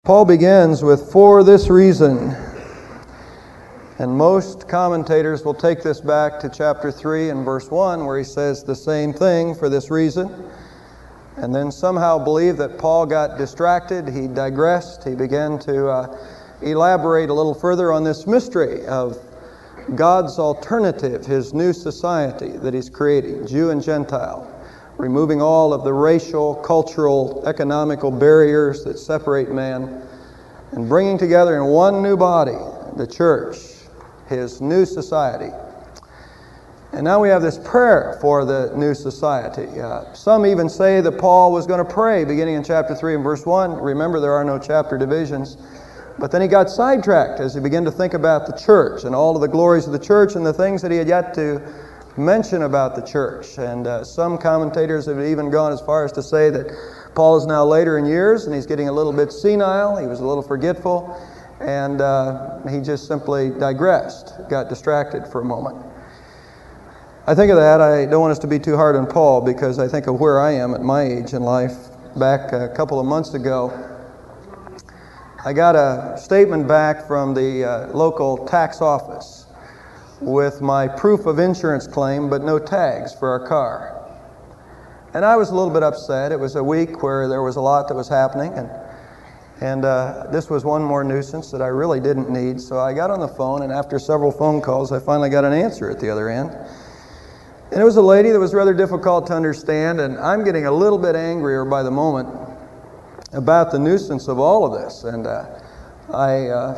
Paul begins with, "For this reason," and most commentators will take this back to chapter 3 and verse 1, where he says the same thing, "for this reason," and then somehow believe that Paul got distracted, he digressed, he began to elaborate a little further on this mystery of God's alternative, His new society that He's creating, Jew and Gentile, removing all of the racial, cultural, economical barriers that separate man, and bringing together in one new body, the church, His new society. And now we have this prayer for the new society. Some even say that Paul was going to pray beginning in chapter 3 and verse 1. Remember, there are no chapter divisions. But then he got sidetracked as he began to think about the church and all of the glories of the church and the things that he had yet to mention about the church. And some commentators have even gone as far as to say that Paul is now later in years and he's getting a little bit senile, he was a little forgetful, and he just simply digressed, got distracted for a moment. I think of that. I don't want us to be too hard on Paul, because I think of where I am at my age in life. Back a couple of months ago, I got a statement back from the local tax office with my proof of insurance claim, but no tags for our car. And I was a little bit upset. It was a week where there was a lot that was happening, and this was one more nuisance that I really didn't need. So I got on the phone, and after several phone calls, I finally got an answer at the other end. And it was a lady that was rather difficult to understand, and I'm getting a little bit angrier by the moment about the nuisance of all of this. And I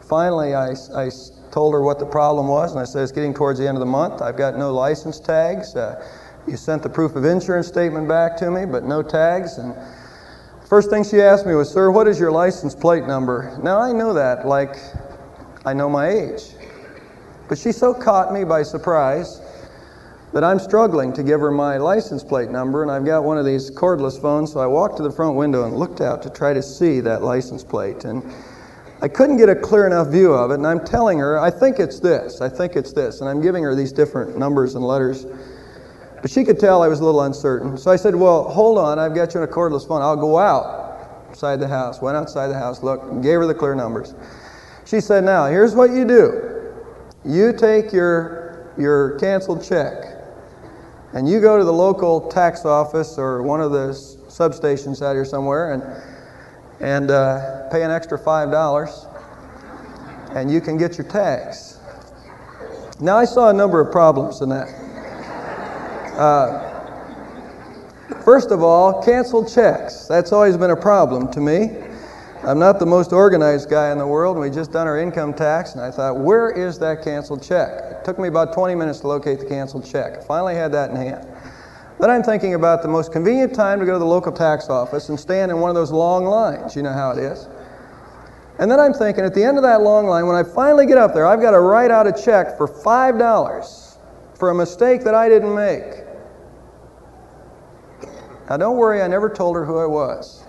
told her what the problem was, and I said, "It's getting towards the end of the month. I've got no license tags. You sent the proof of insurance statement back to me, but no tags." And first thing she asked me was, "Sir, what is your license plate number?" Now, I know that like I know my age. But she so caught me by surprise that I'm struggling to give her my license plate number, and I've got one of these cordless phones, so I walked to the front window and looked out to try to see that license plate. And I couldn't get a clear enough view of it, and I'm telling her, I think it's this, and I'm giving her these different numbers and letters. But she could tell I was a little uncertain. So I said, "Well, hold on, I've got you on a cordless phone. I'll go outside the house." Went outside the house, looked, and gave her the clear numbers. She said, "Now, here's what you do. You take your canceled check, and you go to the local tax office or one of the substations out here somewhere, and pay an extra $5, and you can get your tags." Now, I saw a number of problems in that. First of all, canceled checks. That's always been a problem to me. I'm not the most organized guy in the world, and we just done our income tax, and I thought, where is that canceled check? It took me about 20 minutes to locate the canceled check. I finally had that in hand. Then I'm thinking about the most convenient time to go to the local tax office and stand in one of those long lines. You know how it is. And then I'm thinking, at the end of that long line, when I finally get up there, I've got to write out a check for $5 for a mistake that I didn't make. Now, don't worry, I never told her who I was.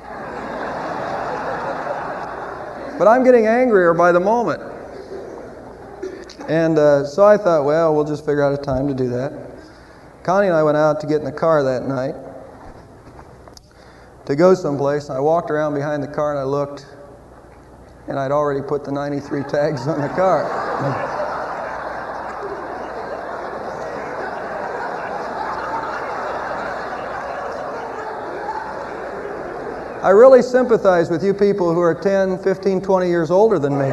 But I'm getting angrier by the moment. And so I thought, well, we'll just figure out a time to do that. Connie and I went out to get in the car that night to go someplace. I walked around behind the car and I looked, and I'd already put the 93 tags on the car. I really sympathize with you people who are 10, 15, 20 years older than me.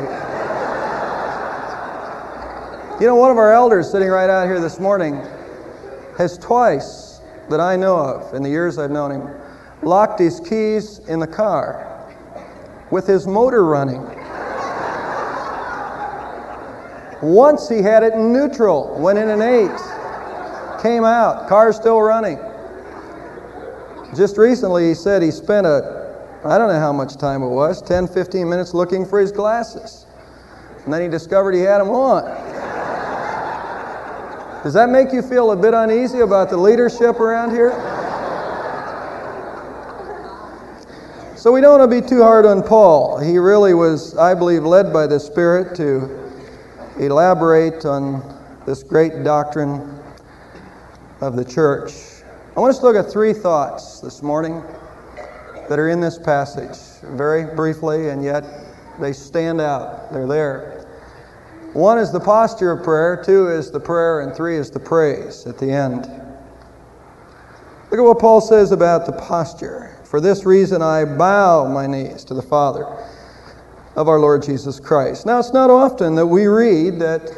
You know, one of our elders sitting right out here this morning has twice, that I know of, in the years I've known him, locked his keys in the car with his motor running. Once he had it in neutral, went in an 8, came out, car's still running. Just recently he said he spent I don't know how much time it was, 10, 15 minutes looking for his glasses. And then he discovered he had them on. Does that make you feel a bit uneasy about the leadership around here? So we don't want to be too hard on Paul. He really was, I believe, led by the Spirit to elaborate on this great doctrine of the church. I want us to look at 3 thoughts this morning that are in this passage, very briefly, and yet they stand out. They're there. One is the posture of prayer, two is the prayer, and three is the praise at the end. Look at what Paul says about the posture. For this reason I bow my knees to the Father of our Lord Jesus Christ. Now, it's not often that we read that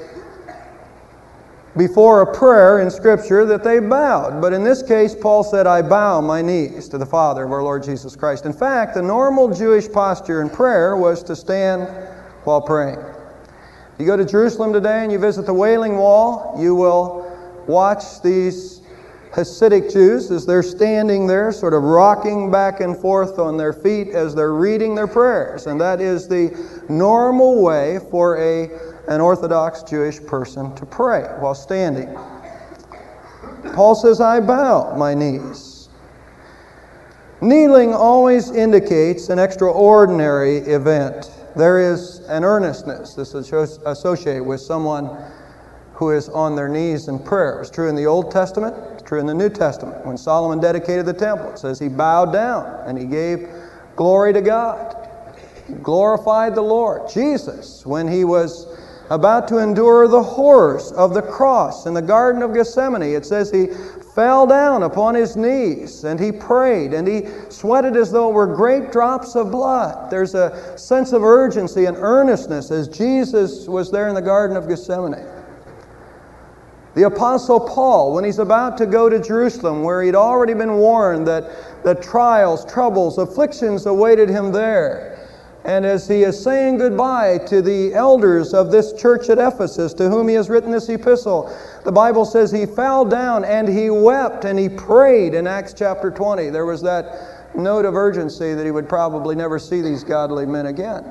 before a prayer in Scripture that they bowed. But in this case, Paul said, I bow my knees to the Father of our Lord Jesus Christ. In fact, the normal Jewish posture in prayer was to stand while praying. You go to Jerusalem today and you visit the Wailing Wall, you will watch these Hasidic Jews as they're standing there, sort of rocking back and forth on their feet as they're reading their prayers. And that is the normal way for an Orthodox Jewish person to pray while standing. Paul says, I bow my knees. Kneeling always indicates an extraordinary event. There is an earnestness that's associated with someone who is on their knees in prayer. It's true in the Old Testament. It's true in the New Testament. When Solomon dedicated the temple, it says he bowed down and he gave glory to God. He glorified the Lord. Jesus, when he was about to endure the horrors of the cross in the Garden of Gethsemane, it says he fell down upon his knees and he prayed and he sweated as though it were great drops of blood. There's a sense of urgency and earnestness as Jesus was there in the Garden of Gethsemane. The Apostle Paul, when he's about to go to Jerusalem, where he'd already been warned that trials, troubles, afflictions awaited him there, and as he is saying goodbye to the elders of this church at Ephesus, to whom he has written this epistle, the Bible says he fell down and he wept and he prayed in Acts chapter 20. There was that note of urgency that he would probably never see these godly men again.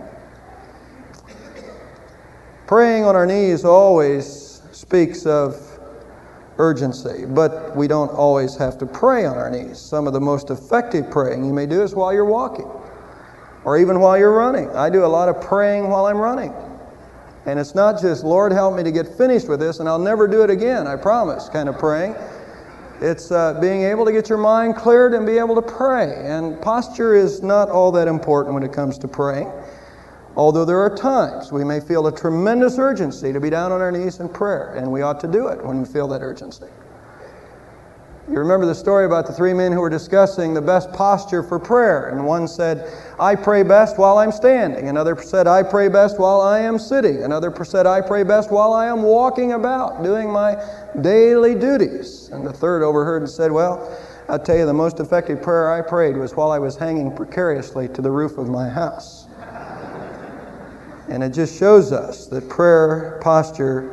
Praying on our knees always speaks of urgency, but we don't always have to pray on our knees. Some of the most effective praying you may do is while you're walking, or even while you're running. I do a lot of praying while I'm running. And it's not just, Lord, help me to get finished with this and I'll never do it again, I promise, kind of praying. It's being able to get your mind cleared and be able to pray. And posture is not all that important when it comes to praying. Although there are times we may feel a tremendous urgency to be down on our knees in prayer, and we ought to do it when we feel that urgency. You remember the story about the three men who were discussing the best posture for prayer. And one said, I pray best while I'm standing. Another said, I pray best while I am sitting. Another said, I pray best while I am walking about, doing my daily duties. And the third overheard and said, well, I'll tell you, the most effective prayer I prayed was while I was hanging precariously to the roof of my house. And it just shows us that prayer posture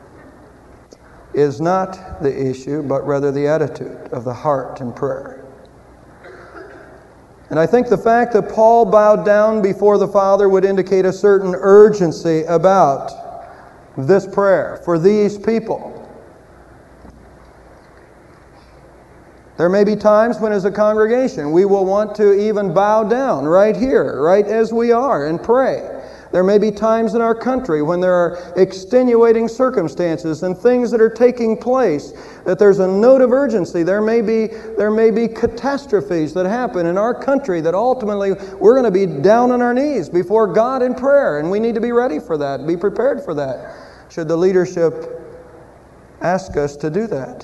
is not the issue, but rather the attitude of the heart in prayer. And I think the fact that Paul bowed down before the Father would indicate a certain urgency about this prayer for these people. There may be times when as a congregation we will want to even bow down right here, right as we are, and pray. There may be times in our country when there are extenuating circumstances and things that are taking place, that there's a note of urgency. There may be catastrophes that happen in our country that ultimately we're going to be down on our knees before God in prayer, and we need to be ready for that, be prepared for that, should the leadership ask us to do that.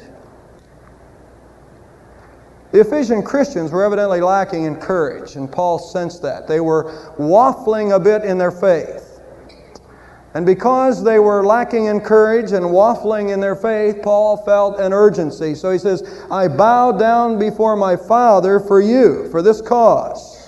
The Ephesian Christians were evidently lacking in courage, and Paul sensed that. They were waffling a bit in their faith. And because they were lacking in courage and waffling in their faith, Paul felt an urgency. So he says, I bow down before my Father for you, for this cause.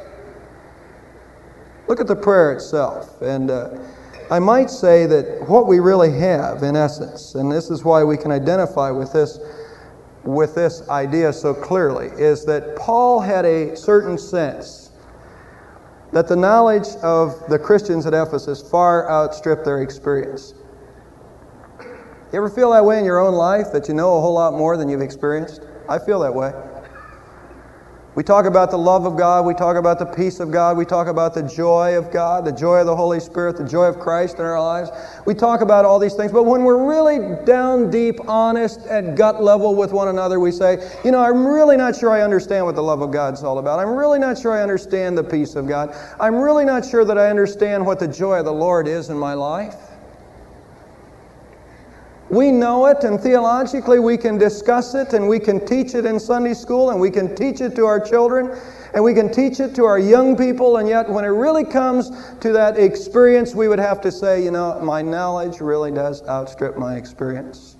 Look at the prayer itself. And I might say that what we really have, in essence, and this is why we can identify with this idea so clearly, is that Paul had a certain sense that the knowledge of the Christians at Ephesus far outstripped their experience. You ever feel that way in your own life, that you know a whole lot more than you've experienced? I feel that way. We talk about the love of God, we talk about the peace of God, we talk about the joy of God, the joy of the Holy Spirit, the joy of Christ in our lives. We talk about all these things, but when we're really down deep, honest, at gut level with one another, we say, I'm really not sure I understand what the love of God's all about. I'm really not sure I understand the peace of God. I'm really not sure that I understand what the joy of the Lord is in my life. We know it, and theologically we can discuss it, and we can teach it in Sunday school, and we can teach it to our children, and we can teach it to our young people, and yet when it really comes to that experience, we would have to say, my knowledge really does outstrip my experience.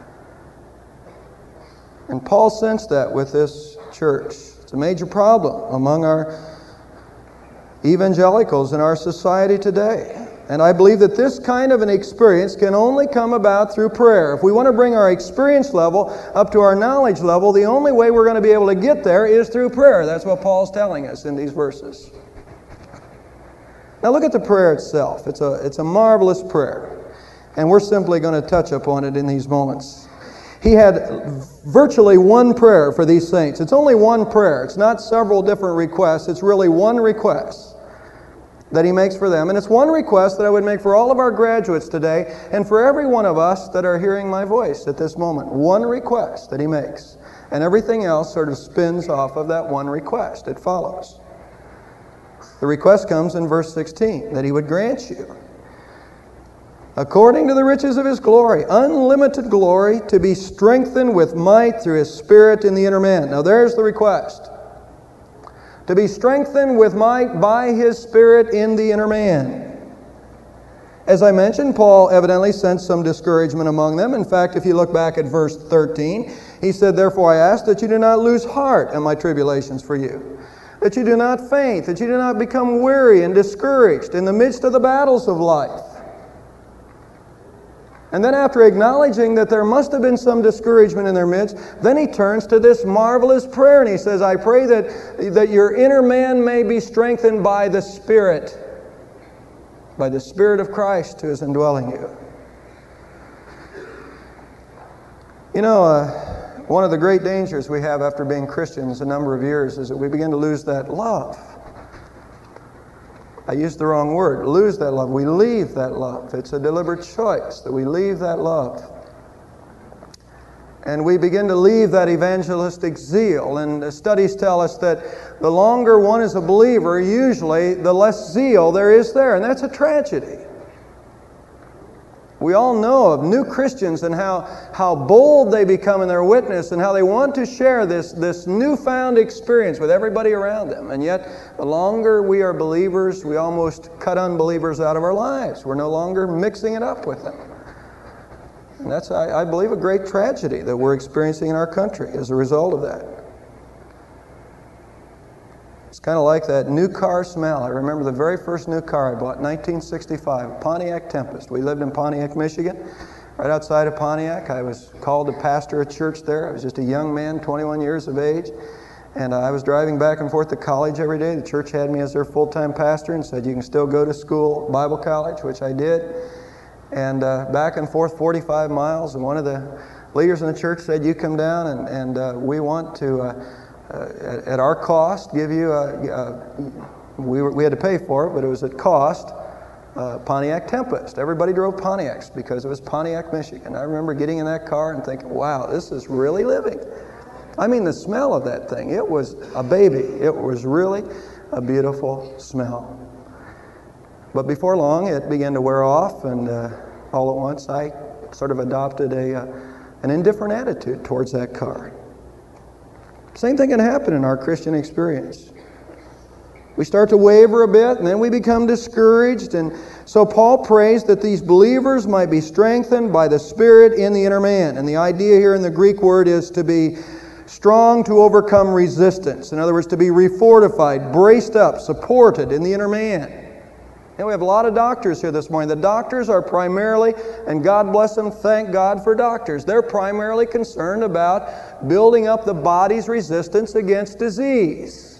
And Paul sensed that with this church. It's a major problem among our evangelicals in our society today. And I believe that this kind of an experience can only come about through prayer. If we want to bring our experience level up to our knowledge level, the only way we're going to be able to get there is through prayer. That's what Paul's telling us in these verses. Now look at the prayer itself. It's a marvelous prayer. And we're simply going to touch upon it in these moments. He had virtually one prayer for these saints. It's only one prayer. It's not several different requests. It's really one request that he makes for them. And it's one request that I would make for all of our graduates today and for every one of us that are hearing my voice at this moment. One request that he makes. And everything else sort of spins off of that one request. It follows. The request comes in verse 16, that he would grant you, according to the riches of his glory, unlimited glory, to be strengthened with might through his Spirit in the inner man. Now there's the request. To be strengthened with might by his Spirit in the inner man. As I mentioned, Paul evidently sensed some discouragement among them. In fact, if you look back at verse 13, he said, "Therefore I ask that you do not lose heart in my tribulations for you, that you do not faint, that you do not become weary and discouraged in the midst of the battles of life." And then after acknowledging that there must have been some discouragement in their midst, then he turns to this marvelous prayer and he says, "I pray that your inner man may be strengthened by the Spirit of Christ who is indwelling you." One of the great dangers we have after being Christians a number of years is that we begin to lose that love. I used the wrong word. Lose that love. We leave that love. It's a deliberate choice that we leave that love. And we begin to leave that evangelistic zeal. And the studies tell us that the longer one is a believer, usually the less zeal there is there. And that's a tragedy. We all know of new Christians and how bold they become in their witness and how they want to share this newfound experience with everybody around them. And yet, the longer we are believers, we almost cut unbelievers out of our lives. We're no longer mixing it up with them. And that's, I believe, a great tragedy that we're experiencing in our country as a result of that. It's kind of like that new car smell. I remember the very first new car I bought in 1965, a Pontiac Tempest. We lived in Pontiac, Michigan, right outside of Pontiac. I was called to pastor a church there. I was just a young man, 21 years of age, and I was driving back and forth to college every day. The church had me as their full-time pastor and said, "You can still go to school, Bible college," which I did. And back and forth 45 miles, and one of the leaders in the church said, "You come down and we want to... at our cost, give you we had to pay for it, but it was at cost, Pontiac Tempest." Everybody drove Pontiacs because it was Pontiac, Michigan. I remember getting in that car and thinking, wow, this is really living. I mean, the smell of that thing, it was a baby. It was really a beautiful smell. But before long, it began to wear off, and all at once I sort of adopted an indifferent attitude towards that car. Same thing can happen in our Christian experience. We start to waver a bit, and then we become discouraged. And so Paul prays that these believers might be strengthened by the Spirit in the inner man. And the idea here in the Greek word is to be strong to overcome resistance. In other words, to be refortified, braced up, supported in the inner man. And we have a lot of doctors here this morning. The doctors are primarily, and God bless them, thank God for doctors, they're primarily concerned about building up the body's resistance against disease.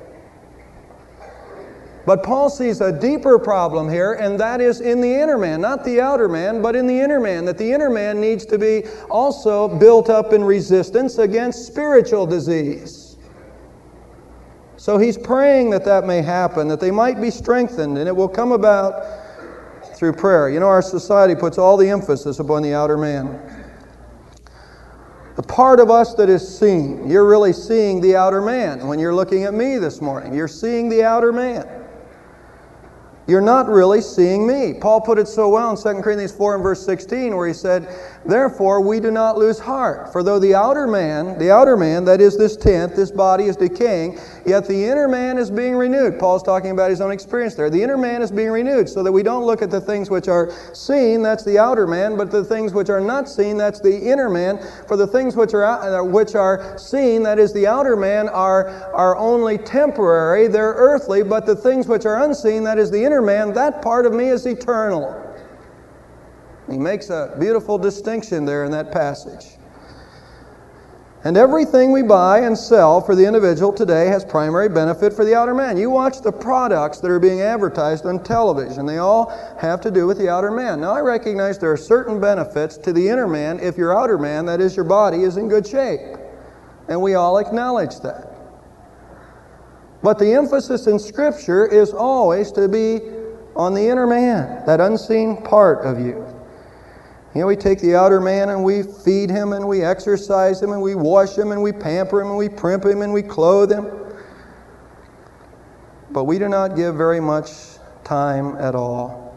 But Paul sees a deeper problem here, and that is in the inner man, not the outer man, but in the inner man, that the inner man needs to be also built up in resistance against spiritual disease. So he's praying that that may happen, that they might be strengthened, and it will come about through prayer. You know, our society puts all the emphasis upon the outer man. The part of us that is seen, you're really seeing the outer man. When you're looking at me this morning, you're seeing the outer man. You're not really seeing me. Paul put it so well in 2 Corinthians 4 and verse 16, where he said, "Therefore we do not lose heart. For though the outer man, that is this tent, this body is decaying, yet the inner man is being renewed." Paul's talking about his own experience there. The inner man is being renewed, so that we don't look at the things which are seen, that's the outer man, but the things which are not seen, that's the inner man. For the things which are seen, that is the outer man, are only temporary, they're earthly, but the things which are unseen, that is the inner man, that part of me is eternal. He makes a beautiful distinction there in that passage. And everything we buy and sell for the individual today has primary benefit for the outer man. You watch the products that are being advertised on television. They all have to do with the outer man. Now, I recognize there are certain benefits to the inner man if your outer man, that is your body, is in good shape. And we all acknowledge that. But the emphasis in Scripture is always to be on the inner man, that unseen part of you. You know, we take the outer man and we feed him and we exercise him and we wash him and we pamper him and we primp him and we clothe him. But we do not give very much time at all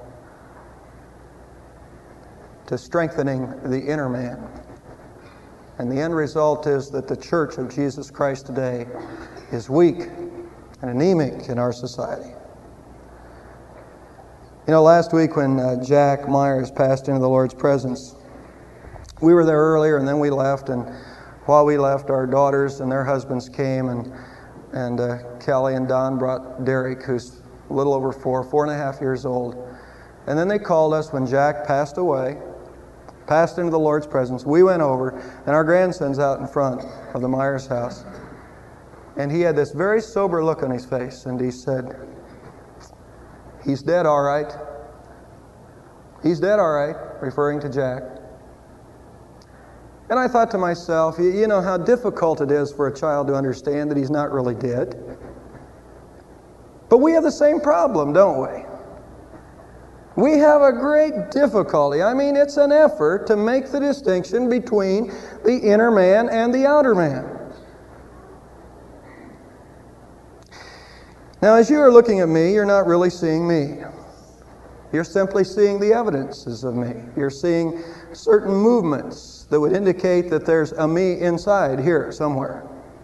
to strengthening the inner man. And the end result is that the Church of Jesus Christ today is weak and anemic in our society. You know, last week when Jack Myers passed into the Lord's presence, we were there earlier and then we left, and while we left, our daughters and their husbands came, and Kelly and Don brought Derek, who's a little over 4.5 years old. And then they called us when Jack passed away, passed into the Lord's presence. We went over, and our grandson's out in front of the Myers house. And he had this very sober look on his face, and he said, "He's dead, all right. He's dead, all right," referring to Jack. And I thought to myself, you know how difficult it is for a child to understand that he's not really dead. But we have the same problem, don't we? We have a great difficulty. I mean, it's an effort to make the distinction between the inner man and the outer man. Now, as you are looking at me, you're not really seeing me. You're simply seeing the evidences of me. You're seeing certain movements that would indicate that there's a me inside here somewhere.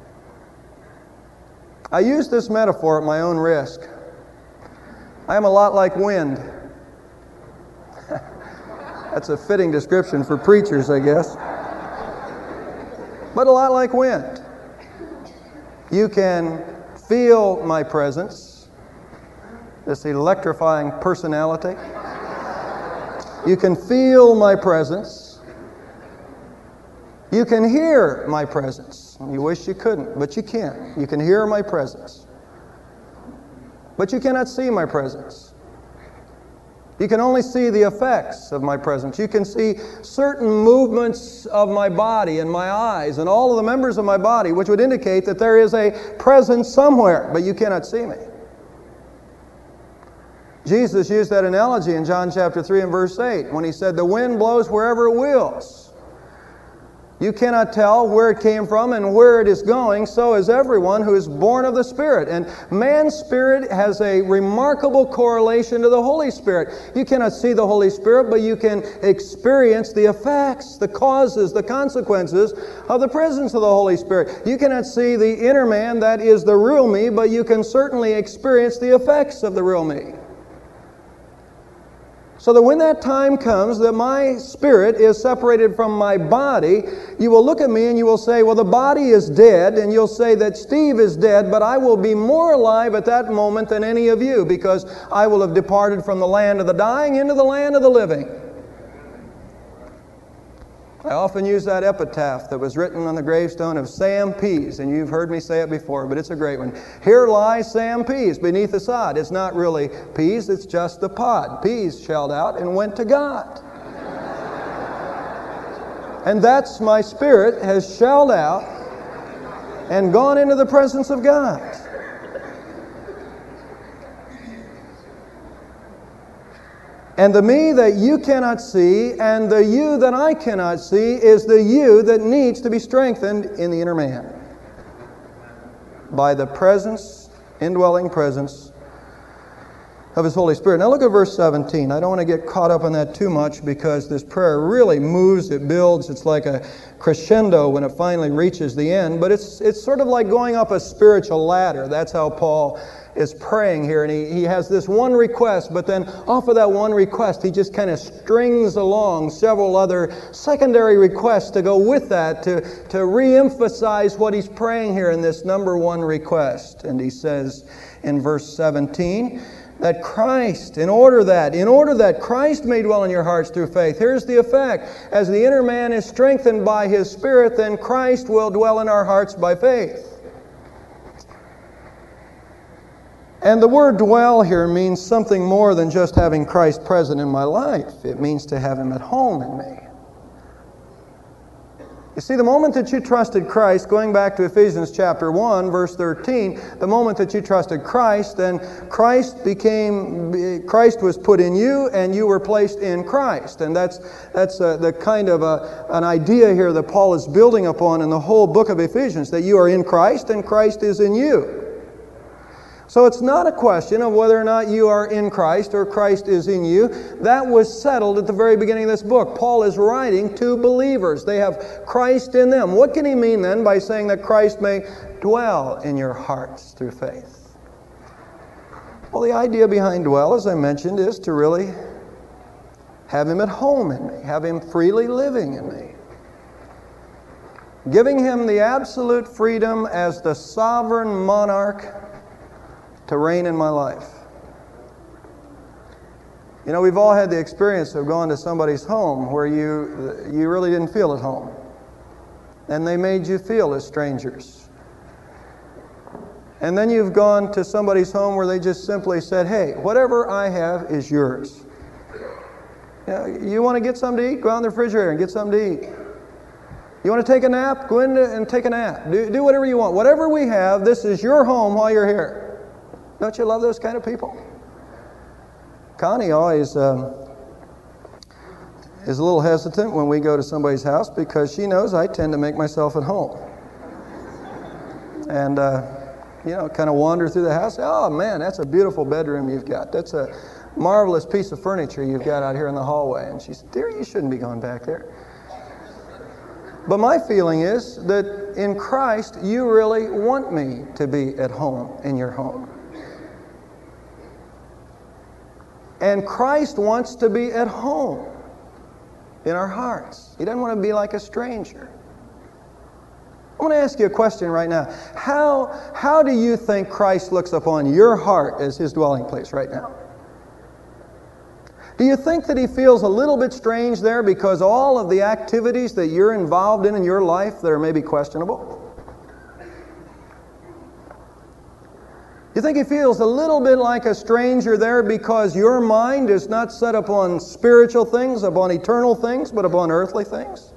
I use this metaphor at my own risk. I am a lot like wind. That's a fitting description for preachers, I guess. But a lot like wind. You can feel my presence, this electrifying personality. You can feel my presence. You can hear my presence. You wish you couldn't, but you can. You can hear my presence. But you cannot see my presence. You can only see the effects of my presence. You can see certain movements of my body and my eyes and all of the members of my body, which would indicate that there is a presence somewhere, but you cannot see me. Jesus used that analogy in John chapter 3 and verse 8 when he said, "The wind blows wherever it wills. You cannot tell where it came from and where it is going, so is everyone who is born of the Spirit." And man's spirit has a remarkable correlation to the Holy Spirit. You cannot see the Holy Spirit, but you can experience the effects, the causes, the consequences of the presence of the Holy Spirit. You cannot see the inner man, that is the real me, but you can certainly experience the effects of the real me. So that when that time comes that my spirit is separated from my body, you will look at me and you will say, "Well, the body is dead," and you'll say that Steve is dead, but I will be more alive at that moment than any of you, because I will have departed from the land of the dying into the land of the living. I often use that epitaph that was written on the gravestone of Sam Pease, and you've heard me say it before, but it's a great one. "Here lies Sam Pease beneath the sod." It's not really peas, it's just the pod. Pease shelled out and went to God. And that's my spirit has shelled out and gone into the presence of God. And the me that you cannot see and the you that I cannot see is the you that needs to be strengthened in the inner man by the presence, indwelling presence of His Holy Spirit. Now look at verse 17. I don't want to get caught up on that too much because this prayer really moves, it builds. It's like a crescendo when it finally reaches the end. But it's sort of like going up a spiritual ladder. That's how Paul is praying here. And he has this one request, but then off of that one request, he just kind of strings along several other secondary requests to go with that, to re-emphasize what he's praying here in this number one request. And he says in verse 17, that Christ, in order that Christ may dwell in your hearts through faith. Here's the effect. As the inner man is strengthened by His Spirit, then Christ will dwell in our hearts by faith. And the word dwell here means something more than just having Christ present in my life. It means to have Him at home in me. You see, the moment that you trusted Christ, going back to Ephesians chapter 1, verse 13, the moment that you trusted Christ, then Christ was put in you and you were placed in Christ. And that's the kind of an idea here that Paul is building upon in the whole book of Ephesians, that you are in Christ and Christ is in you. So it's not a question of whether or not you are in Christ or Christ is in you. That was settled at the very beginning of this book. Paul is writing to believers. They have Christ in them. What can he mean then by saying that Christ may dwell in your hearts through faith? Well, the idea behind dwell, as I mentioned, is to really have Him at home in me, have Him freely living in me. Giving Him the absolute freedom as the sovereign monarch to reign in my life. You know, we've all had the experience of going to somebody's home where you really didn't feel at home. And they made you feel as strangers. And then you've gone to somebody's home where they just simply said, hey, whatever I have is yours. You want to get something to eat? Go out in the refrigerator and get something to eat. You want to take a nap? Go in and take a nap. Do whatever you want. Whatever we have, this is your home while you're here. Don't you love those kind of people? Connie always is a little hesitant when we go to somebody's house because she knows I tend to make myself at home. And, kind of wander through the house. Oh, man, that's a beautiful bedroom you've got. That's a marvelous piece of furniture you've got out here in the hallway. And she said, dear, you shouldn't be going back there. But my feeling is that in Christ, you really want me to be at home in your home. And Christ wants to be at home in our hearts. He doesn't want to be like a stranger. I want to ask you a question right now. How do you think Christ looks upon your heart as His dwelling place right now? Do you think that He feels a little bit strange there because all of the activities that you're involved in your life that are maybe questionable? You think He feels a little bit like a stranger there because your mind is not set upon spiritual things, upon eternal things, but upon earthly things?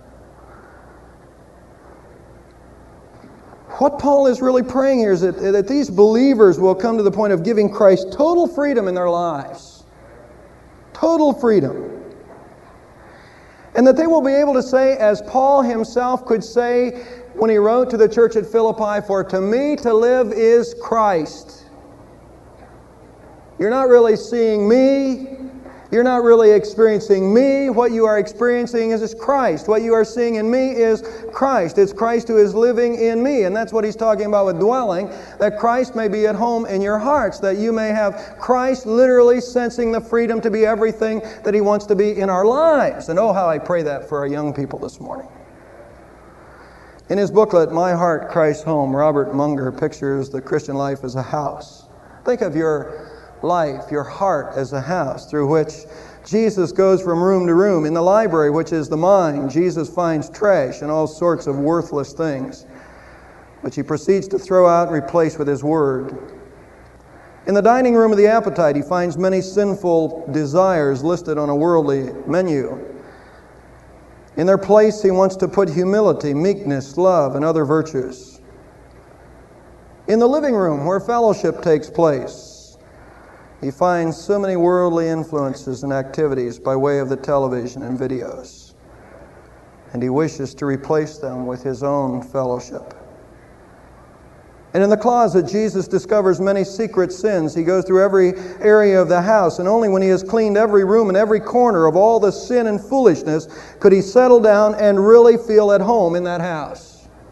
What Paul is really praying here is that these believers will come to the point of giving Christ total freedom in their lives. Total freedom. And that they will be able to say, as Paul himself could say when he wrote to the church at Philippi, for to me to live is Christ. You're not really seeing me. You're not really experiencing me. What you are experiencing is Christ. What you are seeing in me is Christ. It's Christ who is living in me. And that's what he's talking about with dwelling, that Christ may be at home in your hearts, that you may have Christ literally sensing the freedom to be everything that He wants to be in our lives. And oh, how I pray that for our young people this morning. In his booklet, My Heart, Christ's Home, Robert Munger pictures the Christian life as a house. Think of your life, your heart as a house through which Jesus goes from room to room. In the library, which is the mind, Jesus finds trash and all sorts of worthless things, which He proceeds to throw out and replace with His Word. In the dining room of the appetite, He finds many sinful desires listed on a worldly menu. In their place, He wants to put humility, meekness, love, and other virtues. In the living room, where fellowship takes place, He finds so many worldly influences and activities by way of the television and videos. And he wishes to replace them with his own fellowship. And in the closet, Jesus discovers many secret sins. He goes through every area of the house, and only when he has cleaned every room and every corner of all the sin and foolishness could he settle down and really feel at home in that house.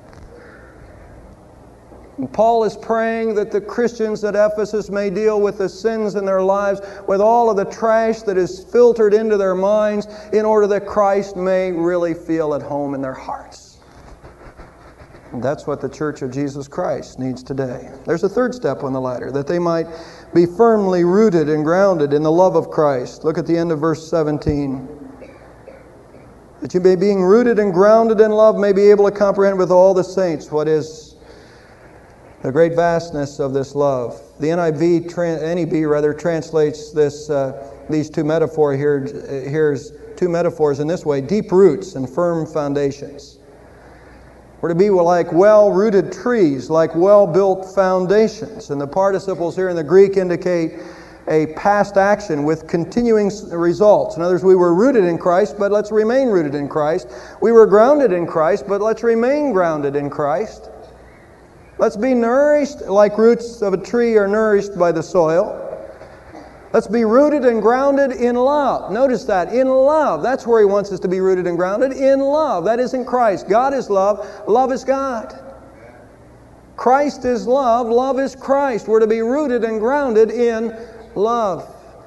And Paul is praying that the Christians at Ephesus may deal with the sins in their lives, with all of the trash that is filtered into their minds, in order that Christ may really feel at home in their hearts. And that's what the Church of Jesus Christ needs today. There's a third step on the ladder, that they might be firmly rooted and grounded in the love of Christ. Look at the end of verse 17. That you may, being rooted and grounded in love, may be able to comprehend with all the saints what is the great vastness of this love. The NEB translates these two metaphors here's two metaphors in this way: deep roots and firm foundations. We're to be like well-rooted trees, like well-built foundations. And the participles here in the Greek indicate a past action with continuing results. In other words, we were rooted in Christ, but let's remain rooted in Christ. We were grounded in Christ, but let's remain grounded in Christ. Let's be nourished like roots of a tree are nourished by the soil. Let's be rooted and grounded in love. Notice that, in love. That's where He wants us to be rooted and grounded, in love. That is in Christ. God is love. Love is God. Christ is love. Love is Christ. We're to be rooted and grounded in love.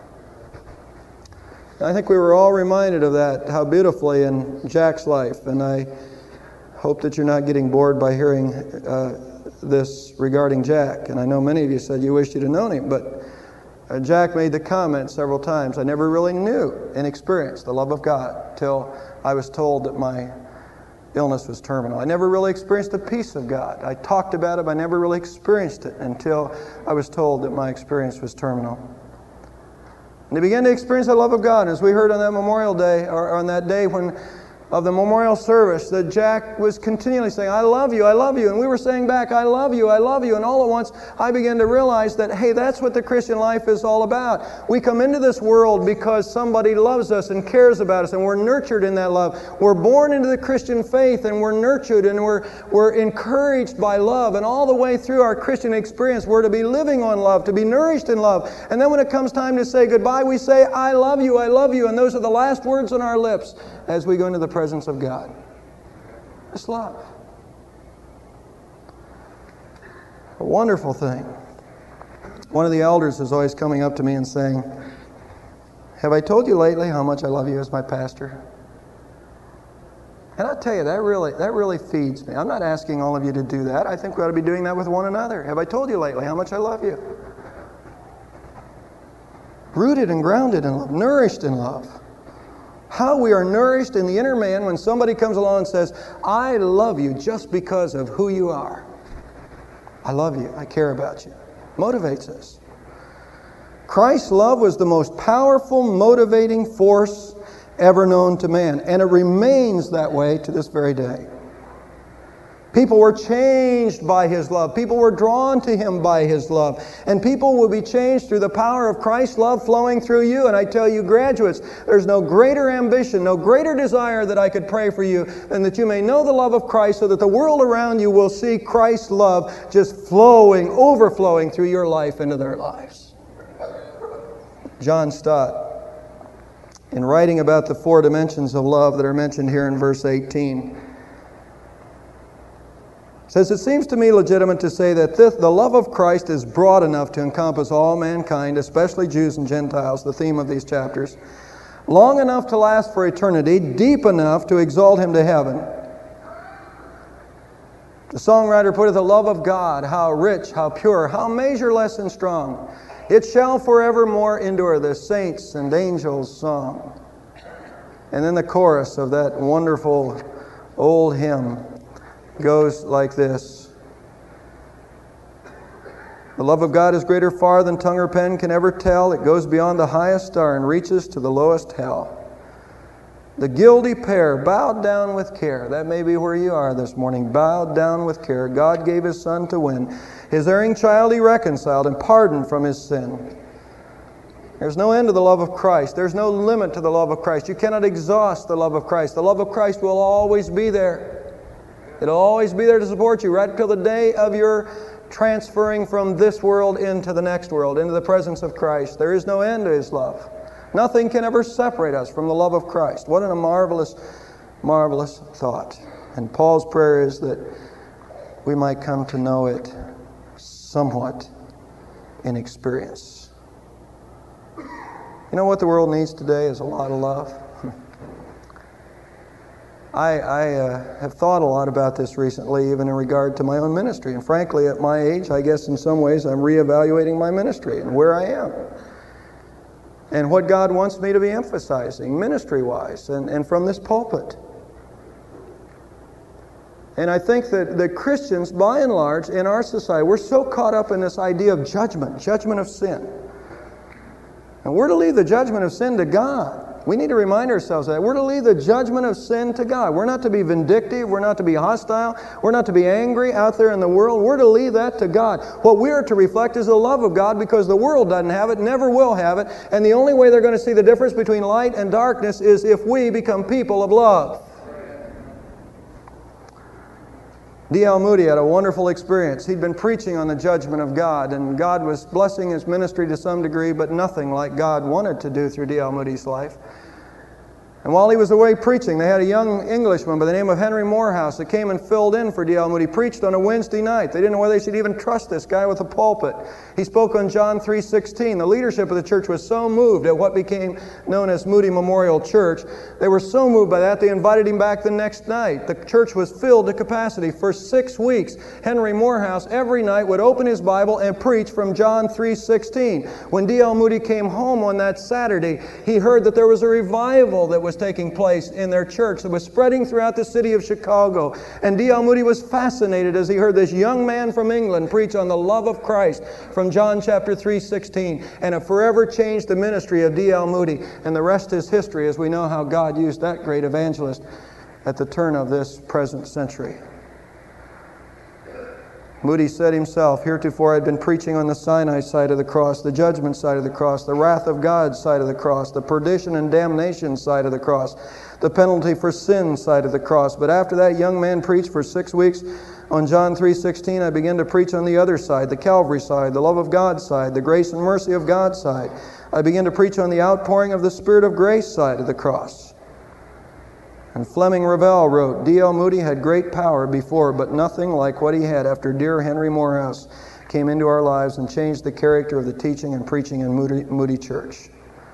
I think we were all reminded of that, how beautifully in Jack's life. And I hope that you're not getting bored by hearing this regarding Jack. And I know many of you said you wished you'd have known him, but Jack made the comment several times, I never really knew and experienced the love of God till I was told that my illness was terminal. I never really experienced the peace of God. I talked about it, but I never really experienced it until I was told that my experience was terminal. And he began to experience the love of God. As we heard on that Memorial Day, or on that day of the memorial service, that Jack was continually saying, I love you, I love you. And we were saying back, I love you, I love you. And all at once, I began to realize that, hey, that's what the Christian life is all about. We come into this world because somebody loves us and cares about us, and we're nurtured in that love. We're born into the Christian faith, and we're nurtured, and we're encouraged by love. And all the way through our Christian experience, we're to be living on love, to be nourished in love. And then when it comes time to say goodbye, we say, I love you, I love you. And those are the last words on our lips as we go into the presence of God. It's love. A wonderful thing. One of the elders is always coming up to me and saying, have I told you lately how much I love you as my pastor? And I'll tell you, that really feeds me. I'm not asking all of you to do that. I think we ought to be doing that with one another. Have I told you lately how much I love you? Rooted and grounded in love, nourished in love. How we are nourished in the inner man when somebody comes along and says, I love you just because of who you are. I love you. I care about you. Motivates us. Christ's love was the most powerful motivating force ever known to man, and it remains that way to this very day. People were changed by His love. People were drawn to Him by His love. And people will be changed through the power of Christ's love flowing through you. And I tell you, graduates, there's no greater ambition, no greater desire that I could pray for you than that you may know the love of Christ, so that the world around you will see Christ's love just flowing, overflowing through your life into their lives. John Stott, in writing about the four dimensions of love that are mentioned here in verse 18, says, it seems to me legitimate to say that the love of Christ is broad enough to encompass all mankind, especially Jews and Gentiles, the theme of these chapters, long enough to last for eternity, deep enough to exalt Him to heaven. The songwriter put it, the love of God, how rich, how pure, how measureless and strong. It shall forevermore endure, the saints' and angels' song. And then the chorus of that wonderful old hymn goes like this. The love of God is greater far than tongue or pen can ever tell. It goes beyond the highest star and reaches to the lowest hell. The guilty pair bowed down with care. That may be where you are this morning. Bowed down with care. God gave His Son to win. His erring child He reconciled and pardoned from his sin. There's no end to the love of Christ. There's no limit to the love of Christ. You cannot exhaust the love of Christ. The love of Christ will always be there. It'll always be there to support you right till the day of your transferring from this world into the next world, into the presence of Christ. There is no end to His love. Nothing can ever separate us from the love of Christ. What a marvelous, marvelous thought. And Paul's prayer is that we might come to know it somewhat in experience. You know what the world needs today is a lot of love. I have thought a lot about this recently, even in regard to my own ministry. And frankly, at my age, I guess in some ways I'm reevaluating my ministry and where I am. And what God wants me to be emphasizing ministry-wise and from this pulpit. And I think that the Christians, by and large, in our society, we're so caught up in this idea of judgment of sin. And we're to leave the judgment of sin to God. We need to remind ourselves that. We're to leave the judgment of sin to God. We're not to be vindictive. We're not to be hostile. We're not to be angry out there in the world. We're to leave that to God. What we are to reflect is the love of God, because the world doesn't have it, never will have it. And the only way they're going to see the difference between light and darkness is if we become people of love. D.L. Moody had a wonderful experience. He'd been preaching on the judgment of God, and God was blessing his ministry to some degree, but nothing like God wanted to do through D.L. Moody's life. And while he was away preaching, they had a young Englishman by the name of Henry Morehouse that came and filled in for D.L. Moody. Preached on a Wednesday night. They didn't know whether they should even trust this guy with a pulpit. He spoke on John 3:16. The leadership of the church was so moved at what became known as Moody Memorial Church. They were so moved by that, they invited him back the next night. The church was filled to capacity. For 6 weeks, Henry Morehouse every night would open his Bible and preach from John 3:16. When D.L. Moody came home on that Saturday, he heard that there was a revival that was taking place in their church that was spreading throughout the city of Chicago. And D.L. Moody was fascinated as he heard this young man from England preach on the love of Christ from John chapter 3:16. And it forever changed the ministry of D.L. Moody. And the rest is history, as we know how God used that great evangelist at the turn of this present century. Moody said himself, "Heretofore I had been preaching on the Sinai side of the cross, the judgment side of the cross, the wrath of God side of the cross, the perdition and damnation side of the cross, the penalty for sin side of the cross. But after that young man preached for 6 weeks on John 3:16, I began to preach on the other side, the Calvary side, the love of God side, the grace and mercy of God side. I began to preach on the outpouring of the Spirit of grace side of the cross." And Fleming Revell wrote, "D.L. Moody had great power before, but nothing like what he had after dear Henry Morehouse came into our lives and changed the character of the teaching and preaching in Moody Church."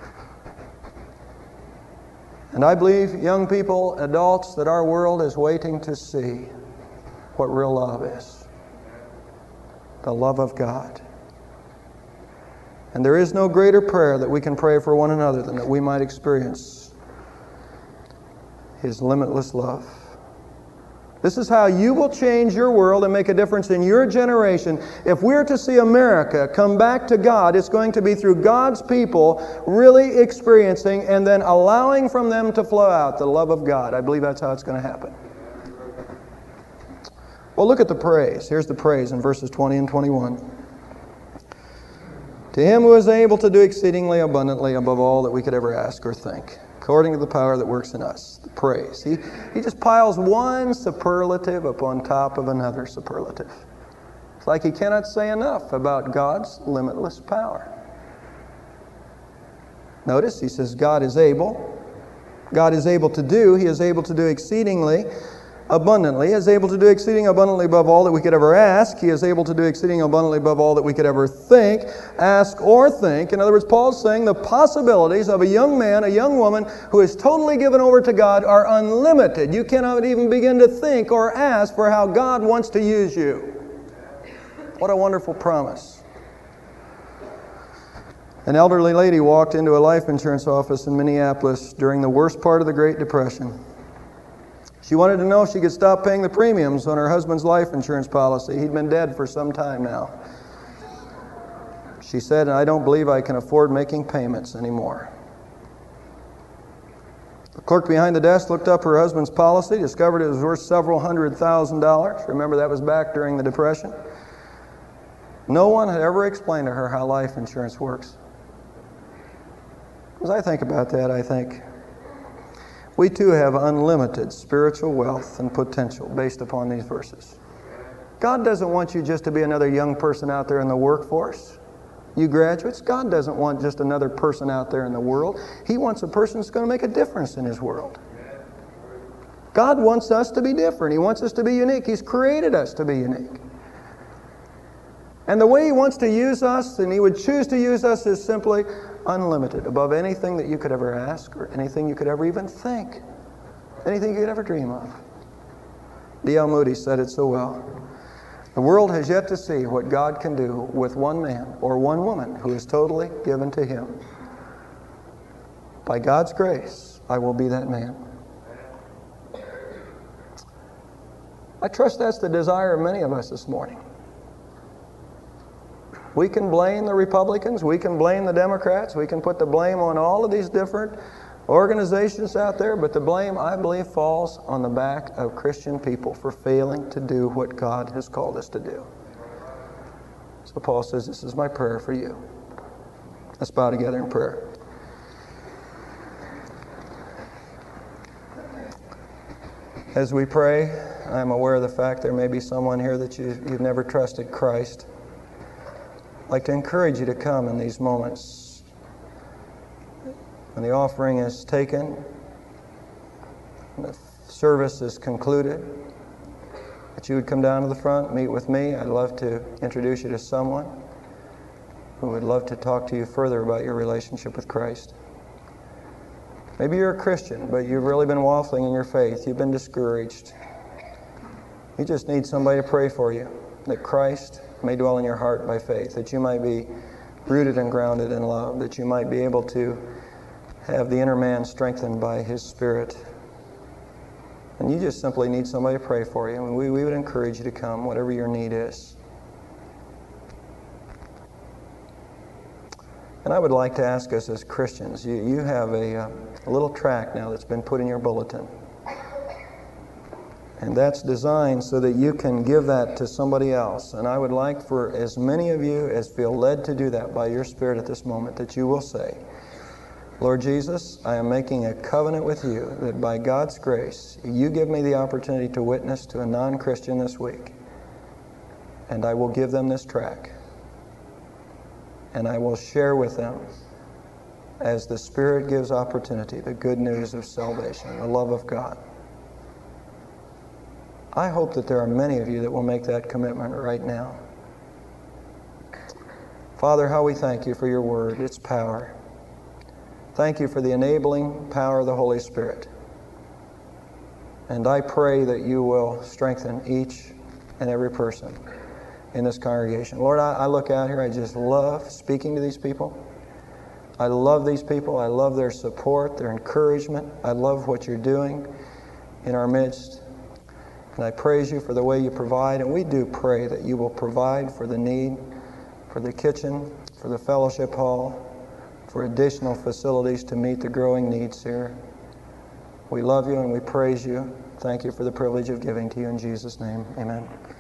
And I believe, young people, adults, that our world is waiting to see what real love is. The love of God. And there is no greater prayer that we can pray for one another than that we might experience His limitless love. This is how you will change your world and make a difference in your generation. If we're to see America come back to God, it's going to be through God's people really experiencing and then allowing from them to flow out the love of God. I believe that's how it's going to happen. Well, look at the praise. Here's the praise in verses 20 and 21. To Him who is able to do exceedingly abundantly above all that we could ever ask or think, according to the power that works in us. The praise. He just piles one superlative upon top of another superlative. It's like he cannot say enough about God's limitless power. Notice, he says God is able. God is able to do. He is able to do exceedingly abundantly. He is able to do exceeding abundantly above all that we could ever ask. He is able to do exceeding abundantly above all that we could ever think, ask, or think. In other words, Paul's saying the possibilities of a young man, a young woman who is totally given over to God are unlimited. You cannot even begin to think or ask for how God wants to use you. What a wonderful promise. An elderly lady walked into a life insurance office in Minneapolis during the worst part of the Great Depression. She wanted to know if she could stop paying the premiums on her husband's life insurance policy. He'd been dead for some time now. She said, "I don't believe I can afford making payments anymore." The clerk behind the desk looked up her husband's policy, discovered it was worth several $100,000. Remember, that was back during the Depression. No one had ever explained to her how life insurance works. As I think about that, I think we too have unlimited spiritual wealth and potential based upon these verses. God doesn't want you just to be another young person out there in the workforce. You graduates, God doesn't want just another person out there in the world. He wants a person that's going to make a difference in His world. God wants us to be different. He wants us to be unique. He's created us to be unique. And the way He wants to use us, and He would choose to use us, is simply unlimited, above anything that you could ever ask or anything you could ever even think, anything you could ever dream of. D.L. Moody said it so well. The world has yet to see what God can do with one man or one woman who is totally given to Him. By God's grace, I will be that man. I trust that's the desire of many of us this morning. We can blame the Republicans, we can blame the Democrats, we can put the blame on all of these different organizations out there, but the blame, I believe, falls on the back of Christian people for failing to do what God has called us to do. So Paul says, this is my prayer for you. Let's bow together in prayer. As we pray, I'm aware of the fact there may be someone here that you've never trusted Christ. I'd like to encourage you to come in these moments. When the offering is taken, and the service is concluded, that you would come down to the front, meet with me. I'd love to introduce you to someone who would love to talk to you further about your relationship with Christ. Maybe you're a Christian, but you've really been waffling in your faith. You've been discouraged. You just need somebody to pray for you, that Christ may dwell in your heart by faith, that you might be rooted and grounded in love, that you might be able to have the inner man strengthened by His Spirit. And you just simply need somebody to pray for you. And we would encourage you to come, whatever your need is. And I would like to ask us as Christians, you have a little tract now that's been put in your bulletin. And that's designed so that you can give that to somebody else. And I would like for as many of you as feel led to do that by your Spirit at this moment, that you will say, Lord Jesus, I am making a covenant with you that by God's grace, you give me the opportunity to witness to a non-Christian this week. And I will give them this tract. And I will share with them, as the Spirit gives opportunity, the good news of salvation, the love of God. I hope that there are many of you that will make that commitment right now. Father, how we thank you for your word, its power. Thank you for the enabling power of the Holy Spirit. And I pray that you will strengthen each and every person in this congregation. Lord, I look out here, I just love speaking to these people. I love these people. I love their support, their encouragement. I love what you're doing in our midst. And I praise you for the way you provide. And we do pray that you will provide for the need, for the kitchen, for the fellowship hall, for additional facilities to meet the growing needs here. We love you and we praise you. Thank you for the privilege of giving to you in Jesus' name. Amen.